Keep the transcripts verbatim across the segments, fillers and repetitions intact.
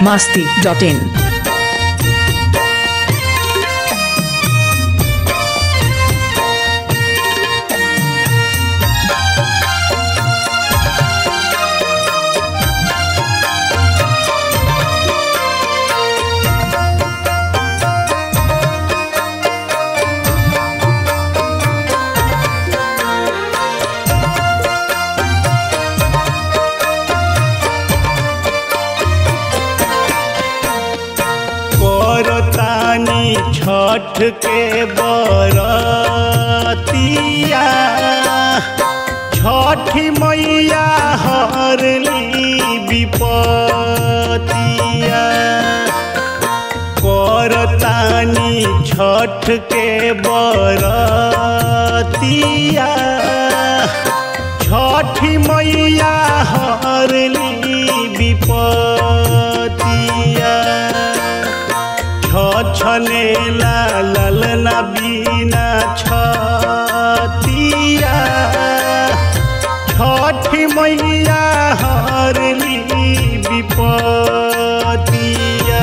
masti dot in. Chhath के बरतिया छठी मैया हरली विपतिया करतानी छठ के बरतिया छठी मैया हरली विपतिया छने ललना बिना छतिया छठी मैया हरली विपतिया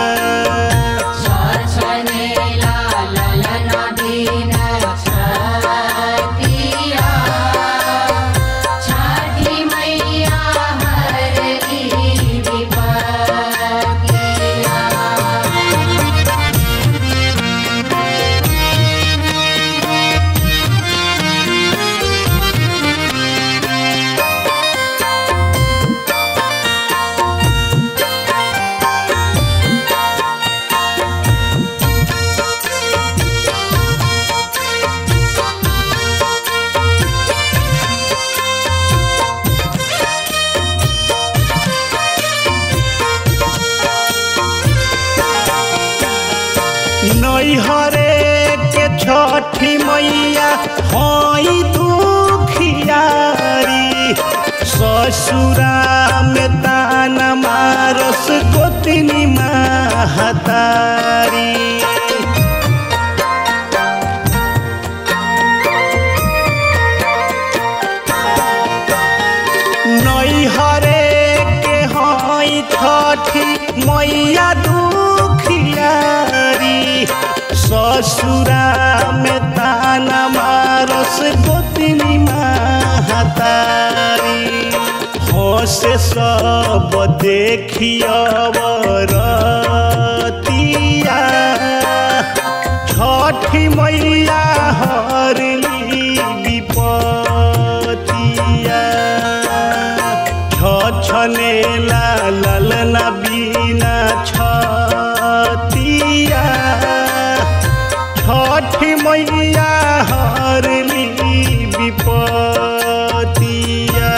नैहरे के छठी मैया हई दुखियारी ससुरा में ताना मारस गोतनी महतारी नैहरे के हई छठी मैया दुखियारी ससुरा में ताना मारस गोतनी महतारी हंसे सब देखियवरतिया छठी मैया हरली विपतिया छने ललना बिना छतिया छठी मैया हरली विपतिया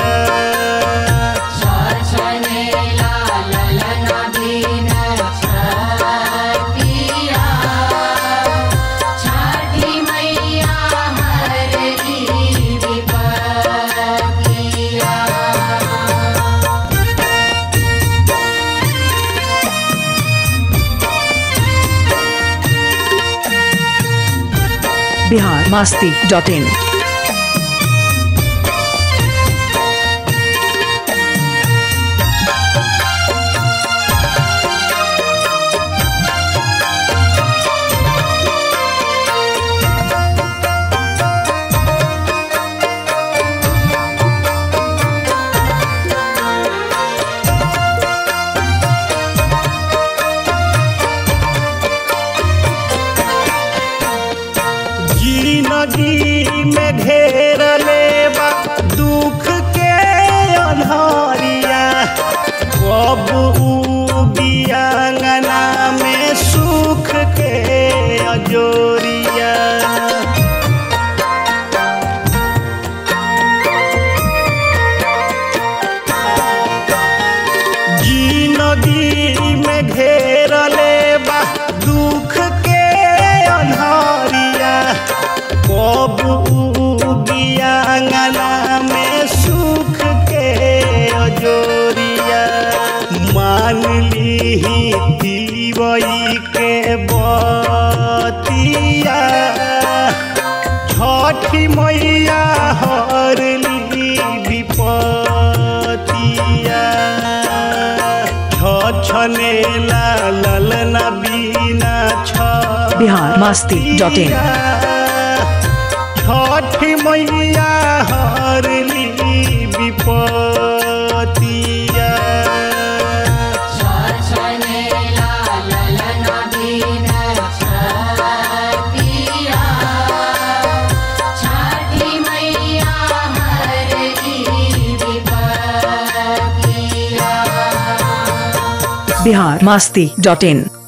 Bihar masti dot in. जिंदगी में घेर लेबा दुख के अन्हारिया कब उगिया अंगना में सुख के अजोरिया जिंदगी में घेर लेबा दुख के अन्हारिया कब उगिया अंगना में सुख के अजोरिया मान ली तिवई के बतिया छछनेला ललना बिना छ बिहार मस्ती डॉट इन। छठी मैया हरली विपतिया बिहार मस्ती डॉट इन।